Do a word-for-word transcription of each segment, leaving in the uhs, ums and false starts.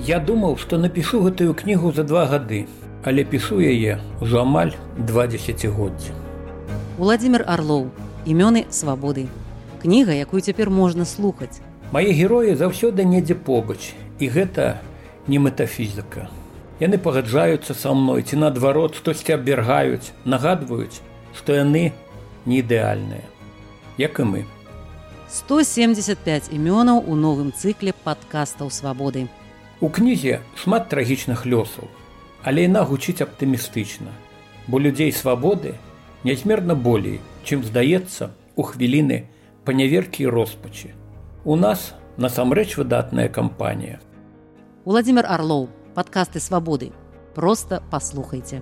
Я думаў, што напішу гэтую кнігу за два гады, але пішу яе ўжо амаль два дзесяцігоддзі. Уладзімір Арлоў. Імёны свабоды. Кніга, якую цяпер можна слухаць. Мае героі заўсёды недзе побач, і гэта не метафізіка. Яны пагаджаюцца са мной, ці наадварот штосьці абвяргаюць, нагадваюць, што яны не ідэальныя, як і мы. сто семьдесят пять імёнаў у новым цыкле падкастаў свабоды. У кнізе шмат трагічных лёсаў, але яна гучыць аптымістычна, бо людзей свабоды нязмерна болей, чым здаецца у хвіліны паняверкі і роспачы. У нас насамрэч выдатная кампанія. Уладзімір Арлоў. Падкасты свабоды. Проста паслухайце.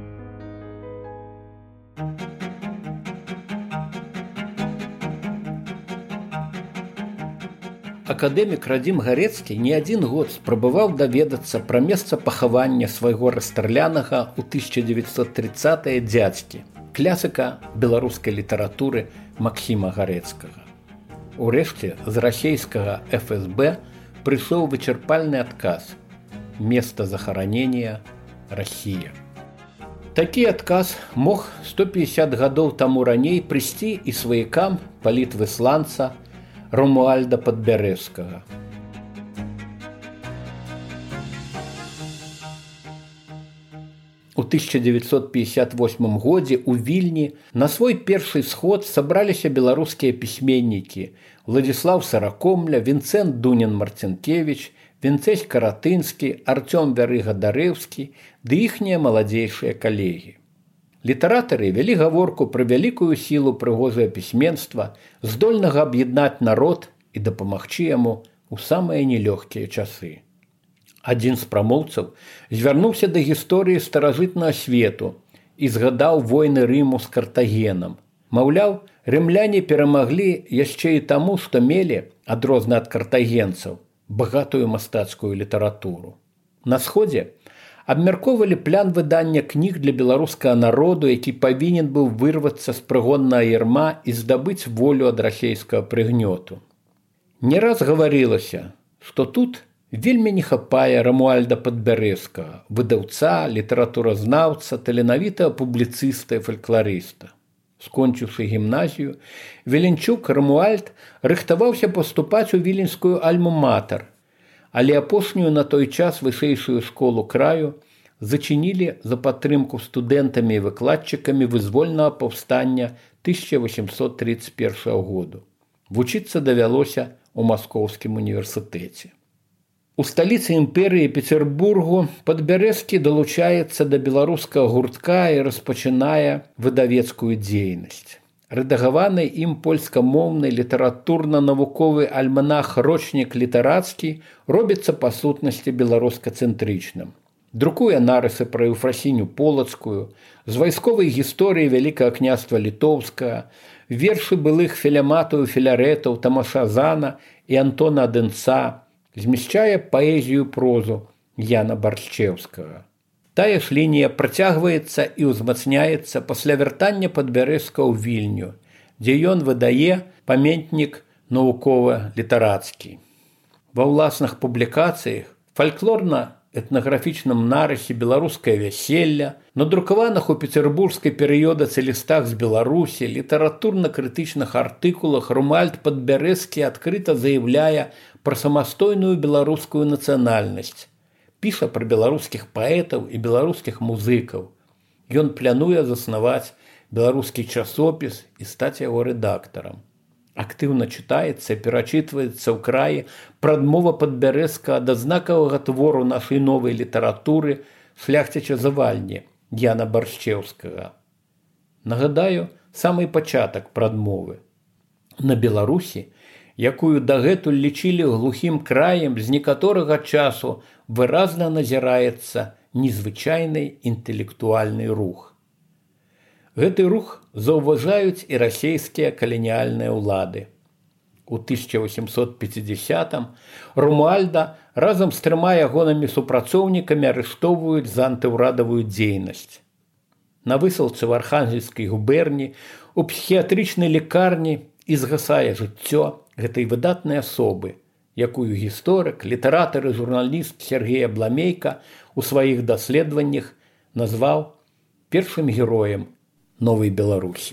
Акадэмік Радзім Гарэцкі не адзін год спрабаваў даведацца пра месца пахавання свайго расстралянага ў тысяча дзевяцьсот трыццатыя дзядзькі, клясіка беларускай літаратуры Максіма Гарэцкага. Урэшце з расейскага эф эс бэ прыйшоў вычарпальны адказ: место захаранення Россия. Такі адказ мог сто пятьдесят гадоў таму раней прыйсці і сваякам палітвысланца Ромуальда Падбярэзскага. У тысяча дзевяцьсот пятьдесят восьмым годзе ў Вільні на свой першы сход сабраліся беларускія пісьменнікі Владзіслаў Саракомля, Вінцэнт Дунін-Марцінкевіч, Вінцэсь Каратынскі, Артём Вярыга-Дарэўскі ды іхнія маладзейшыя калегі. Літаратары вялі гаворку пра вялікую сілу прыгожае пісьменства, здольнага аб'яднаць народ і дапамагчы яму ў самыя нелёгкія часы. Адзін з прамоўцаў звярнуўся да гісторыі старажытнага свету і згадаў войны Рыму з Картагенам. Маўляў, рымляне перамаглі яшчэ і таму, што мелі, адрозна ад картагенцаў, багатую мастацкую літаратуру. На сходзе абмяркоўвалі план выдання кніг для беларускага народу, які павінен быў вырвацца з прыгоннага ярма і здабыць волю ад расейскага прыгнёту. Не раз гаварылася, што тут вельмі не хапае Рамуальда Падбярэзскага, выдаўца, літаратуразнаўца, таленавітага публіцыста і фалькларыста. Скончыўшы гімназію, Веленчук Рамуальд рыхтаваўся паступаць у віленскую альма-матэр, але апошнюю на той час вышэйшую школу краю зачынілі за падтрымку студэнтамі і выкладчыкамі вызвольнага паўстання тысяча восемьсот тридцать первого году. Вучыцца давялося ў Маскоўскім універсітэце. У сталіцы імперыі Петербургу Падбярэзскі далучаецца да беларускага гуртка і распачынае выдавецкую дзейнасць. Рэдагаваны ім польскамоўны літаратурна-навуковы альманах «Рочнік літарацкі» робіцца па сутнасці беларуска-цэнтрычным. Друкуе нарысы пра Еўфрасіню Полацкую, з вайсковай гісторыі Вялікага княства Літоўскага, вершы былых філяматаў і філярэтаў Тамаша Зана і Антона Адынца, змяшчае паэзію прозу Яна Баршчеўскага. Тая ж лінія працягваецца і ўзмацняецца пасля вяртання Падбярэзскага ў Вільню, дзе ён выдае памятнік навукова-літарацкі. Ва ўласных публікацыях, фальклорна-этнаграфічным нарысе «Беларускае вяселля», надрукаваных у пецербургскай перыёдыцы лістах з Беларусі, літаратурна-крытычных артыкулах Рамуальд Падбярэзскі адкрыта заяўляе пра самастойную беларускую нацыянальнасць, піша пра беларускіх паэтаў і беларускіх музыкаў. Ён плануе заснаваць беларускі часопіс і стаць яго рэдактарам. Актыўна чытаецца і перачытваецца ў краі прадмова Падбярэзскага да знакавага твору нашай новай літаратуры «Шляхціча завальні» Яна Баршчеўскага. Нагадаю, самы пачатак прадмовы. На Беларусі, якую дагэтуль лічылі глухім краем, з некаторага часу выразна назіраецца незвычайны інтэлектуальны рух. Гэты рух заўважаюць і расейскія каланіяльныя ўлады. У тысяча восемьсот пятидесятым Рамуальда разам з трыма ягонымі супрацоўнікамі арыштоўваюць за антыўрадавую дзейнасць. На высылцы в Архангельскай губерні, у псіхіятрычнай лекарні і згасае жыццё гэтай выдатнай асобы, якую гісторык, літаратар і журналіст Сергей Абламейка у сваіх даследаваннях назваў першым героем новай Беларусі.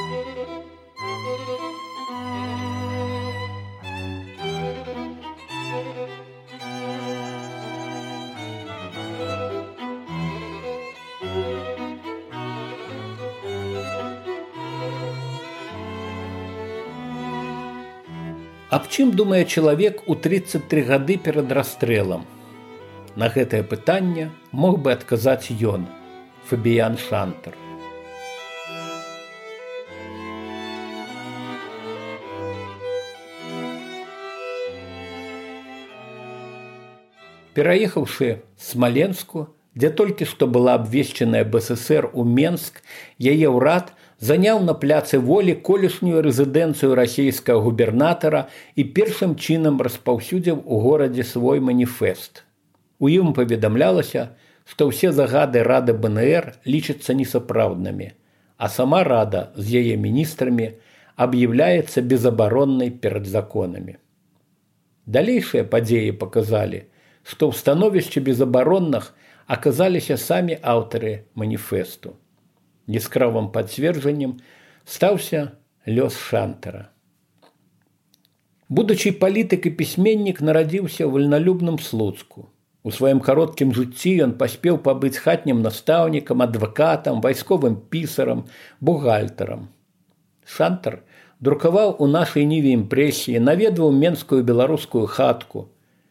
Аб чым думае чалавек у тридцать три гады перад расстрэлам? На гэтае пытанне мог бы адказаць ён, Фабіян Шантар. Пераехаўшы з Смаленску, дзе толькі што была абвешчаная БССР у Менск, яе ўрад заняў на пляцы Волі колішнюю рэзідэнцыю расійскага губернатара і першым чынам распаўсюдзіў у горадзе свой маніфест. У ім паведамлялася, што ўсе загады Рады БНР лічацца несапраўднымі, а сама Рада з яе міністрамі аб'яўляецца безабароннай перад законамі. Далейшыя падзеі паказалі, што ў становішчы безабаронных аказаліся самі аўтары маніфесту. Яскравым пацверджаннем стаўся лёс Шантара. Будучы палітык і пісьменнік нарадзіўся ў вальналюбным Слуцку. У сваім кароткім жыцці ён паспеў пабыць хатнім настаўнікам, адвакатам, вайсковым пісарам, бухгалтарам. Шантар друкаваў у нашай ніве імпрэсіі, наведваў менскую беларускую хатку.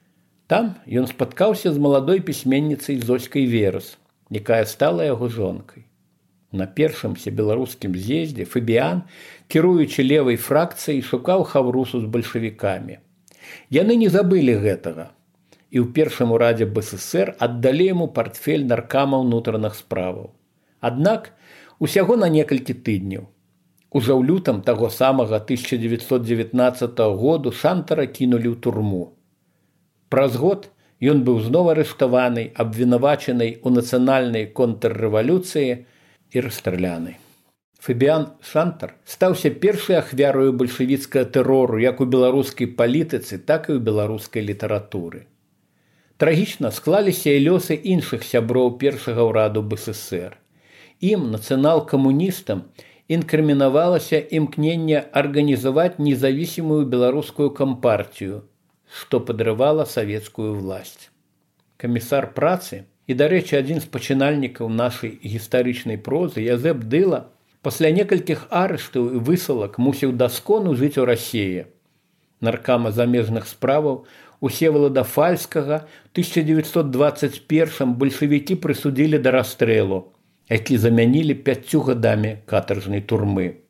Там ён спаткаўся з маладой пісьменніцай Зоськай Верас, якая стала яго жонкай. На першым всебеларускім з'ездзе Фабіян, кіруючы левай фракцыяй, шукаў хаўрусу з бальшавікамі. Яны не забылі гэтага, і ў першым урадзе БССР аддалі яму партфель наркама ўнутраных справаў. Аднак усяго на некалькі тыдняў. Ужо ў лютам таго самага тысяча дзевятьсот дзевятнаццатага году Шантара кінулі ў турму. Праз год ён быў зноў арыштаваны, абвінавачаны ў нацыянальнай контррэвалюцыі і расстраляны. Фабіян Шантар стаўся першай ахвярою бальшавіцкага тэрору як у беларускай палітыцы, так і ў беларускай літаратуры. Трагічна склаліся і лёсы іншых сяброў першага ўраду БССР. Ім, нацыянал-камуністам, інкрымінавалася імкненне арганізаваць незавісімую беларускую кампартію, што падрывала савецкую власць. Камісар працы і, дарэчы, адзін з пачынальнікаў нашай гістарычнай прозы, Язэп Дыла, пасля некалькіх арыштаў і высылак мусіўдаскону жыць у Расіі. Наркама замежных справаў Усевалада Фальскага ў тысяча дзевятьсот дваццаць першым бальшавікі прысудзілі да расстрэлу, які замянілі пяццю гадамі катаржнай турмы.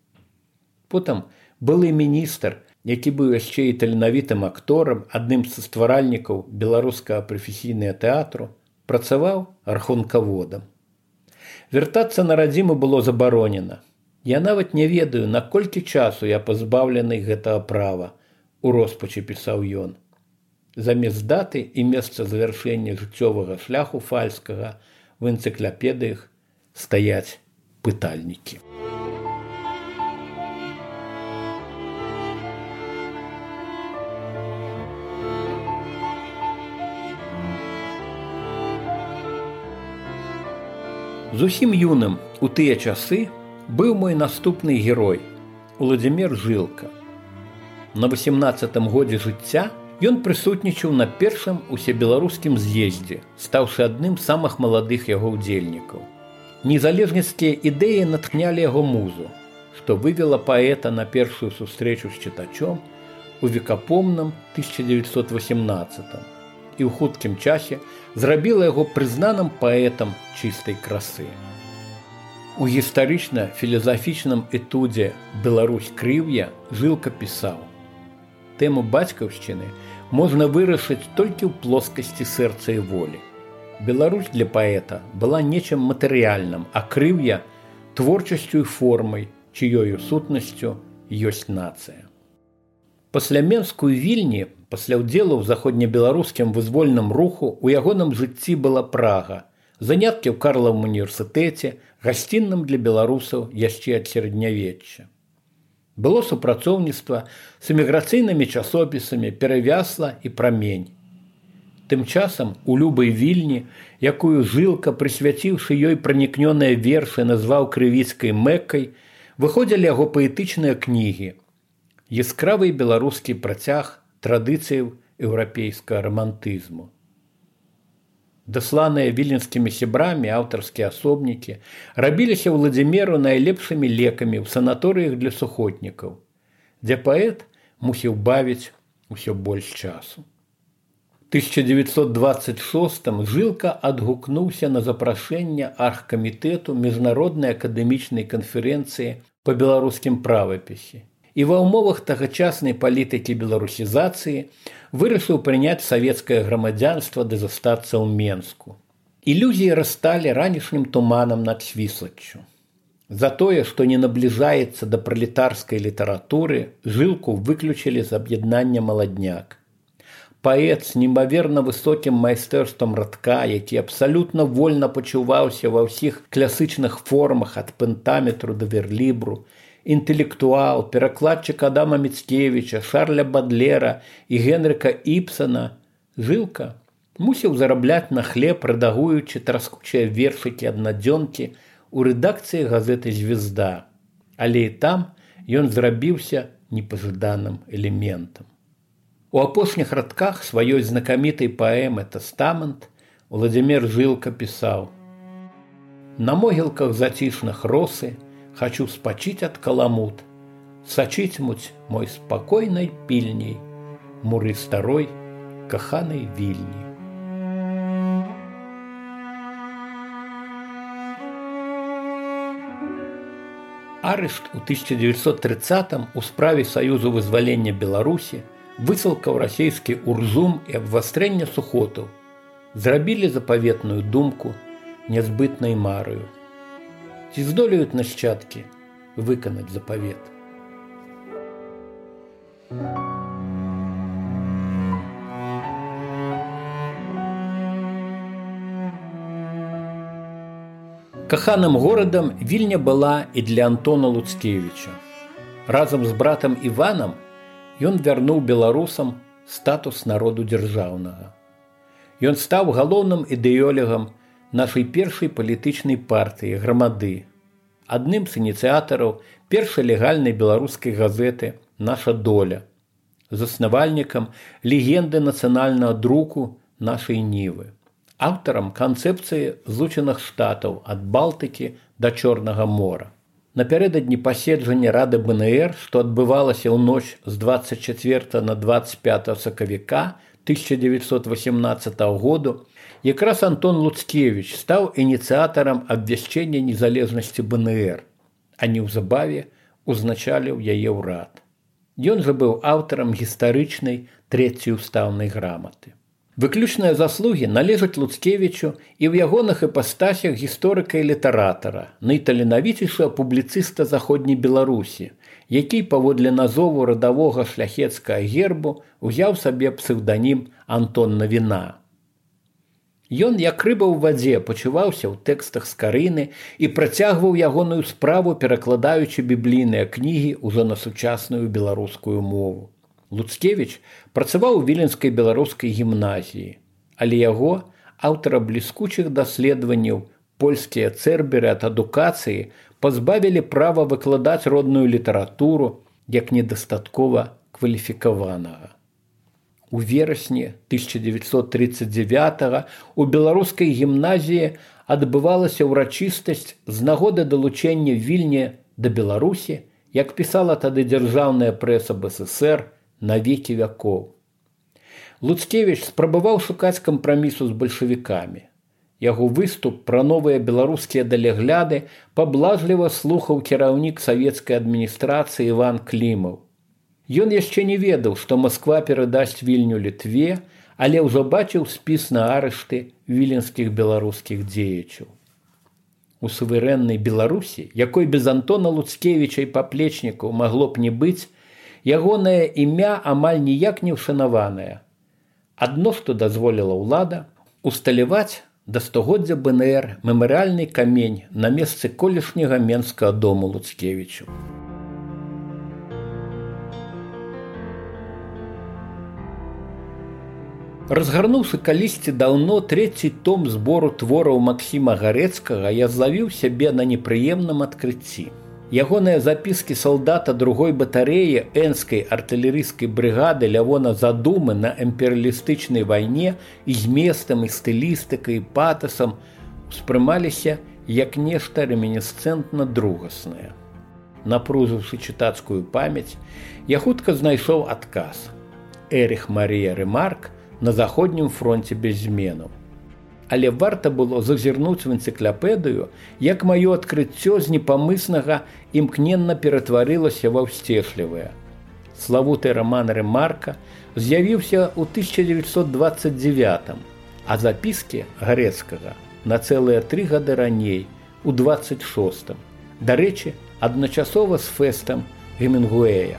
Потым былы міністр, які быў яшчэ і таленавітым акторам, адным са стваральнікаў беларускага прафесійнага тэатру, працаваў рахункаводам. Вяртацца на радзіму было забаронена. Я нават не ведаю, наколькі часу я пазбаўлены гэтага права, у роспачы пісаў ён. Замест даты і месца завяршэння жыццёвага шляху Фальскага в энцыклапедыях стаяць пытальнікі. Зусім юным у тыя часы быў мой наступны герой, Уладзімір Жылка. На васемнаццатым годзе жыцця ён прысутнічаў на першым усебеларускім з'ездзе, стаўшы адным з самых маладых яго ўдзельнікаў. Незалежніцкія ідэі натхнялі яго музу, што вывела паэта на першую сустрэчу з чытачом у векапомным тысяча дзевятьсот васемнаццатым і ў хуткім часе зрабіла яго прызнаным паэтам чыстай красы. У гістарычна-філазафічным этудзе «Беларусь крыўя» Жылка пісаў: «Тэму бацькаўшчыны можна вырашыць толькі ў плоскасці сэрца і волі. Беларусь для паэта была нечым матэрыяльным, а крыўя – творчасцю і формай, чыёю сутнасцю ёсць нацыя». Пасля Менску і Вільні, пасля ўдзелу ў заходнебеларускім вызвольным руху, у ягоным жыцці была Прага, заняткі ў Карлавым універсітэце, гасцінным для беларусаў яшчэ ад сярэднявечча. Было супрацоўніцтва з эміграцыйнымі часопісамі «Перавясла» і «Прамень». Тым часам у любай Вільні, якую Жылка, прысвяціўшы ёй пранікнёныя вершы, назваў крывіцкай Мэккай, выходзілі яго паэтычныя кнігі, яскравы беларускі працяг традыцыяў еўрапейскага рамантызму. Дасланыя віленскімі сябрамі аўтарскія асобнікі рабіліся Владзіміру найлепшымі лекамі ў санаторыях для сухотнікаў, дзе паэт мусіў бавіць усё больш часу. тысяча девятьсот двадцать шостым Жылка адгукнуўся на запрашэнне аргкамітэту міжнароднай акадэмічнай канферэнцыі па беларускім правапісе і ва ўмовах тагачаснай палітыкі беларусізацыі вырашыў прыняць савецкае грамадзянства ды застацца ў Менску. Ілюзіі расталі ранішнім туманам над Свіслаччу. За тое, што не набліжаецца да пралетарскай літаратуры, Жылку выключылі з аб'яднання «Маладняк». Паэт з немаверна высокім майстэрствам радка, які абсалютна вольна пачуваўся ва ўсіх класычных формах ад пентаметру да верлібру, інтэлектуал, перакладчык Адама Міцкевіча, Шарля Бадлера і Генрыка Іпсана, Жылка мусіў зарабляць на хлеб, рэдагуючы траскучыя вершыкі аднадзёнкі ў рэдакцыі газеты «Звезда». Але і там ён зрабіўся непажаданым элементам. У апошніх радках сваёй знакамітай паэмы «Тэстамент» Владзімір Жылка пісаў: «На могілках зацішных росы хочу спачыць ад каламут, сачыць муць мой спакойнай пільней, муры старой, каханай Вільні». Арышт у тысяча девятьсот тридцатым у справе Саюзу вызвалення Беларусі, высылка ў расійскі Урзум і абвастрэнне сухотаў зрабілі запаветную думку нязбытнай мараю. Ці здолеюць нашчадкі выканаць запавет? Каханым горадам Вільня была і для Антона Луцкевіча. Разам з братам Іванам ён вярнуў беларусам статус народу дзяржаўнага. Ён стаў галоўным ідэолегам нашай першай палітычнай партыі «Грамады», адным з ініцыятараў першай легальнай беларускай газеты «Наша доля», заснавальнікам легенды нацыянальнага друку «Нашай Нівы», аўтарам канцэпцыі Злучаных Штатаў ад Балтыкі да Чорнага мора. Напярэдадні паседжання Рады БНР, што адбывалася ў ноч з двадцать чатырнаццатага на двадцать пятае сакавіка тысяча девятьсот восемнадцатага году, якраз Антон Луцкевіч стаў ініцыятарам абвяшчэння незалежнасці БНР, а неўзабаве узначаліў яе ўрад. Ён жа быў аўтарам гістарычнай трэцяй устаўнай граматы. Выключныя заслугі належаць Луцкевічу і ў ягоных іпастасях гісторыка і літаратара, найталенавіцейшага публіцыста заходняй Беларусі, які паводле назову радавога шляхецкага гербу узяў сабе псеўданім Антон Навіна. Ён, як рыба ў вадзе, пачуваўся ў тэкстах Скарыны і працягваў ягоную справу, перакладаючы біблійныя кнігі ўжо на сучасную беларускую мову. Луцкевіч працаваў у Віленскай беларускай гімназіі, але яго, аўтара бліскучых даследаванняў «Польскія цэрберы ад адукацыі», пазбавілі права выкладаць родную літаратуру як недастаткова кваліфікаванага. У верасні тысяча девятьсот тридцать девятага у беларускай гімназіі адбывалася ўрачыстасць з нагоды далучэння Вільні да Беларусі, як пісала тады дзяржаўная прэса БССР, на векі вякоў. Луцкевіч спрабаваў шукаць кампрамісу з бальшавікамі. Яго выступ пра новыя беларускія далягляды паблажліва слухаў кіраўнік савецкай адміністрацыі Іван Клімаў. Ён яшчэ не ведаў, што Масква перадасць Вільню Літве, але ўжо бачыў спіс на арышты віленскіх беларускіх дзеячаў. У суверэннай Беларусі, якой без Антона Луцкевіча і паплечнікаў магло б не быць, ягонае імя амаль ніяк не ўшанаванае. Адно, што дазволіла ўлада усталяваць да стагоддзя БНР мемарыяльны камень на месцы колішняга менскага дому Луцкевічу. Разгарнуўшы калісьці даўно трэці том збору твораў Максіма Гарэцкага, я злавіў сябе на непрыемным адкрыцці. Ягоныя запіскі салдата другой батарэі энскай артылерыйскай брыгады Лявона Задумы на імперыялістычнай вайне і зместам, і стылістыкай, і патасам успрымаліся як нешта ремінісцэнтна другаснае. Напружыўшы чытацкую памяць, я хутка знайшоў адказ. Эрых Марія Рэмарк на заходнім фронце без зменаў. Але варта было зазірнуць в энцыклапедыю, як маё адкрыццё з непамыснага імкненна ператварылася ва ўсцешлівае. Славуты раман Рэмарка з'явіўся ў тысяча дзевяцьсот дваццаць дзевятым, а запіскі Гарэцкага на цэлыя тры гады раней, у дваццаць шостым. Дарэчы, адначасова з фэстам Гемінгуэя.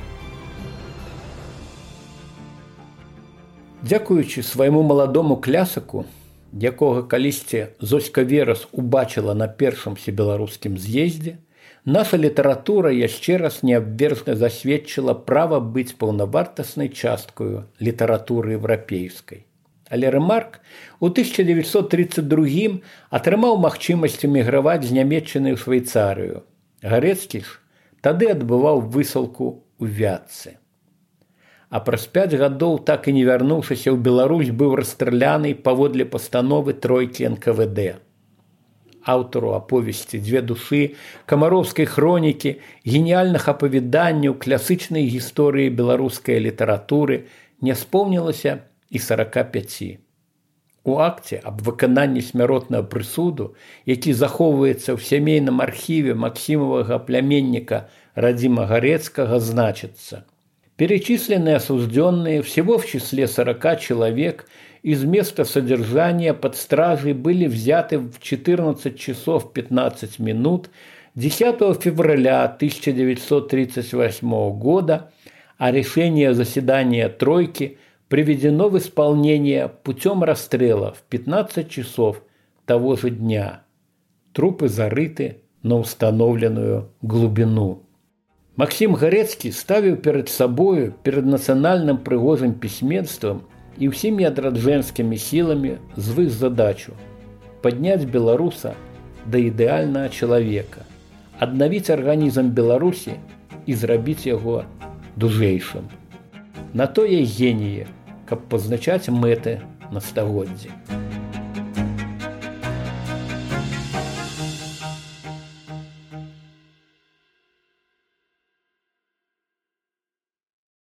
Дзякуючы свайму маладому клясыку, якога калісьці Зоська Верас убачыла на першым всебеларускім з'ездзе, наша літаратура яшчэ раз неабвержна засведчыла права быць паўнавартаснай часткаю літаратуры еўрапейскай. Але Рэмарк у тысяча дзевяцьсот трыццаць другім атрымаў магчымасць эміграваць з Нямецчыны ў Швейцарыю. Гарэцкі ж тады адбываў высылку ў Вятцы. А праз пяць гадоў, так і не вярнуўшыся ў Беларусь, быў расстраляны паводле пастановы тройкі эн ка вэ дэ. Аўтару аповесці «Дзве душы», камароўскай хронікі, геніяльных апавяданняў, класычнай гісторыі беларускай літаратуры не споўнілася і сарака пяці. У акце аб выкананні смяротнага прысуду, які захоўваецца ў сямейным архіве Максімавага пляменніка Радзіма Гарэцкага, значыцца: перечисленные осужденные, всего в числе сорока человек, из места содержания под стражей были взяты в четырнадцать часов пятнадцать минут десятого февраля тысяча девятьсот тридцать восьмого года, а решение заседания тройки приведено в исполнение путем расстрела в пятнадцать часов того же дня. Трупы зарыты на установленную глубину. Максім Гарэцкі ставіў перад сабою, перад нацыянальным прыгожым пісьменствам і ўсімі адраджэнскімі сіламі звыш задачу падняць беларуса да ідэальнага чалавека, аднавіць арганізм Беларусі і зрабіць яго дужэйшым. На тое геніі, каб пазначаць мэты на стагоддзі.